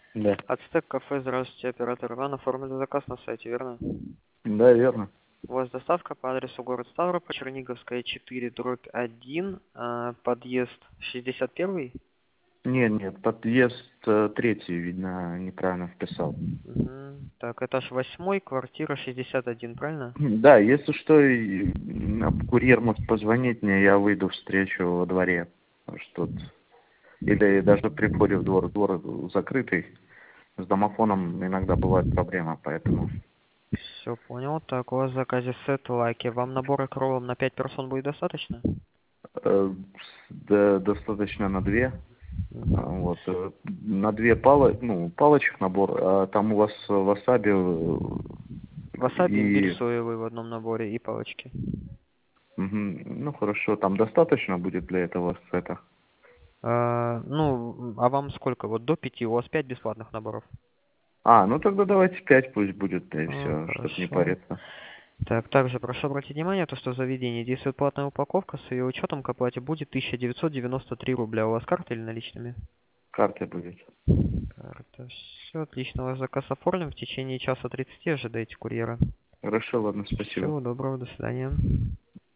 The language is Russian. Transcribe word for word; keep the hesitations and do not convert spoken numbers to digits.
Да. Ацтек кафе, здравствуйте, оператор Иван, оформили заказ на сайте, верно? Да, верно. У вас доставка по адресу город Ставрополь, Черниговская, четыре, дробь один, а, подъезд шестьдесят один? Нет, нет, подъезд э, третий, видно, неправильно вписал. Мгм. Так, этаж восьмой, квартира шестьдесят один, правильно? Да, если что, и, м, курьер может позвонить мне, я выйду встречу во дворе. Что или даже при входе в двор, двор закрытый. С домофоном иногда бывает проблема, поэтому Все понял. Так, у вас в заказе сет лаки. Вам набора кролом на пять персон будет достаточно? э, с- да, достаточно на две. А, Мгм. Вот, э, на две пало, ну, палочек набор, а там у вас васаби э, Васаби, имбирь и, соевый в одном наборе и палочки. мгм, ну хорошо, там достаточно будет для этого сета. А, ну, а вам сколько? Вот до пяти, у вас пять бесплатных наборов. А, ну тогда давайте пять пусть будет, да и А, все, чтобы не хорошо. париться. Так, также прошу обратить внимание, то, что в заведении действует платная упаковка, с ее учетом к оплате будет тысяча девятьсот девяносто три рубля. У вас карта или наличными? Карта будет. Карта. Все, отлично. Ваш заказ оформлен. В течение часа тридцати ожидайте курьера. Хорошо, ладно, спасибо. Всего доброго, до свидания.